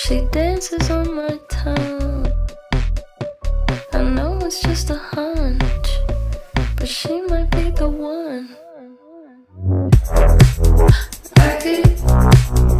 She dances on my tongue. I know it's just a hunch.